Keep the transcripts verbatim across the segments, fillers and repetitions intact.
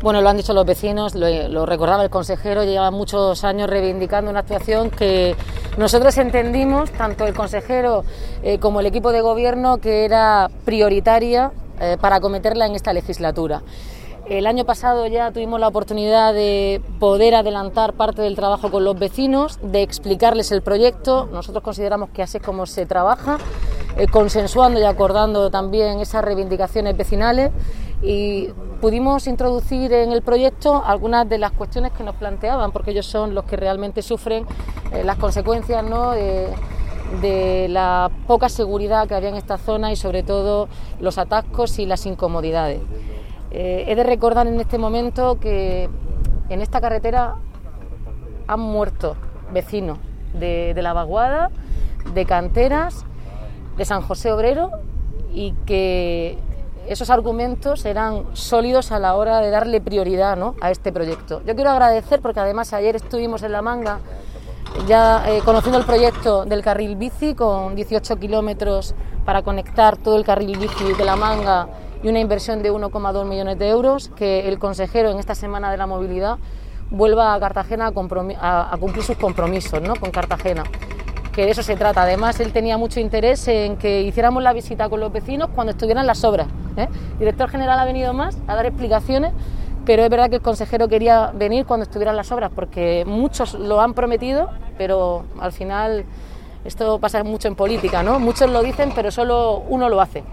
Bueno, lo han dicho los vecinos, lo, lo recordaba el consejero, lleva muchos años reivindicando una actuación que nosotros entendimos, tanto el consejero eh, como el equipo de gobierno, que era prioritaria eh, para acometerla en esta legislatura. El año pasado ya tuvimos la oportunidad de poder adelantar parte del trabajo con los vecinos, de explicarles el proyecto. Nosotros consideramos que así es como se trabaja, eh, consensuando y acordando también esas reivindicaciones vecinales, y pudimos introducir en el proyecto algunas de las cuestiones que nos planteaban, porque ellos son los que realmente sufren eh, las consecuencias, ¿no?, de, de la poca seguridad que había en esta zona y sobre todo los atascos y las incomodidades. Eh, he de recordar en este momento que en esta carretera han muerto vecinos de, de La Vaguada, de Canteras, de San José Obrero, y que esos argumentos eran sólidos a la hora de darle prioridad, ¿no?, a este proyecto. Yo quiero agradecer, porque además ayer estuvimos en La Manga ya eh, conociendo el proyecto del carril bici con dieciocho kilómetros para conectar todo el carril bici de La Manga y una inversión de uno coma dos millones de euros, que el consejero en esta Semana de la Movilidad vuelva a Cartagena a, compromis- a, a cumplir sus compromisos, ¿no?, con Cartagena, que de eso se trata. Además, él tenía mucho interés en que hiciéramos la visita con los vecinos cuando estuvieran las obras, ¿eh? El director general ha venido más a dar explicaciones, pero es verdad que el consejero quería venir cuando estuvieran las obras, porque muchos lo han prometido, pero al final esto pasa mucho en política, ¿no? Muchos lo dicen, pero solo uno lo hace.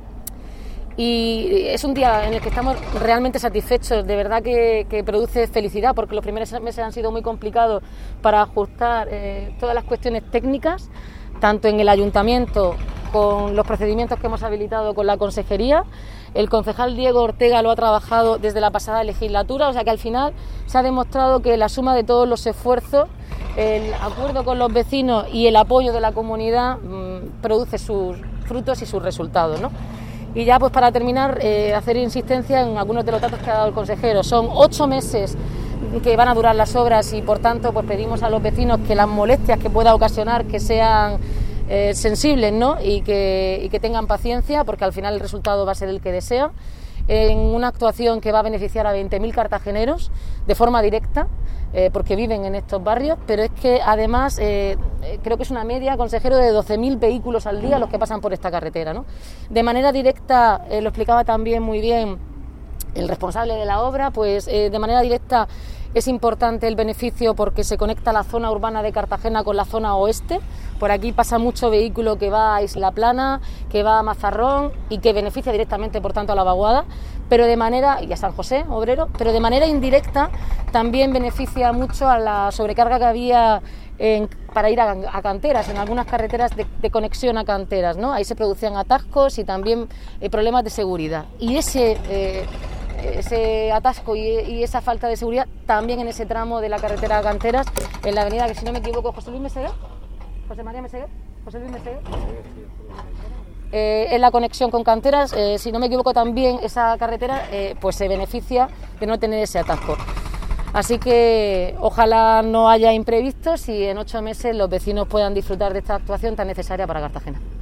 Y es un día en el que estamos realmente satisfechos, de verdad que, que produce felicidad, porque los primeros meses han sido muy complicados para ajustar eh, todas las cuestiones técnicas, tanto en el ayuntamiento con los procedimientos que hemos habilitado con la consejería. El concejal Diego Ortega lo ha trabajado desde la pasada legislatura, o sea que al final se ha demostrado que la suma de todos los esfuerzos, el acuerdo con los vecinos y el apoyo de la comunidad mmm, produce sus frutos y sus resultados, ¿no? Y ya, pues para terminar, eh, hacer insistencia en algunos de los datos que ha dado el consejero. Son ocho meses que van a durar las obras y, por tanto, pues pedimos a los vecinos que las molestias que pueda ocasionar que sean eh, sensibles, ¿no?, y que, y que tengan paciencia, porque al final el resultado va a ser el que desea. En una actuación que va a beneficiar a veinte mil cartageneros de forma directa, eh, porque viven en estos barrios, pero es que además eh, creo que es una media, consejero, de doce mil vehículos al día los que pasan por esta carretera, ¿no? De manera directa, eh, lo explicaba también muy bien el responsable de la obra, pues eh, de manera directa es importante el beneficio porque se conecta la zona urbana de Cartagena con la zona oeste. Por aquí pasa mucho vehículo que va a Isla Plana, que va a Mazarrón y que beneficia directamente, por tanto, a La Vaguada, pero de manera, y a San José Obrero, pero de manera indirecta también beneficia mucho a la sobrecarga que había en, para ir a, a Canteras, en algunas carreteras de, de conexión a Canteras, ¿no? Ahí se producían atascos y también eh, problemas de seguridad. Y ese... Eh, ese atasco y, y esa falta de seguridad también en ese tramo de la carretera Canteras, en la avenida, que si no me equivoco, José Luis Meseguer, José María Meseguer, José Luis Meseguer, eh, en la conexión con Canteras, eh, si no me equivoco también esa carretera eh, pues se beneficia de no tener ese atasco. Así que ojalá no haya imprevistos y en ocho meses los vecinos puedan disfrutar de esta actuación tan necesaria para Cartagena.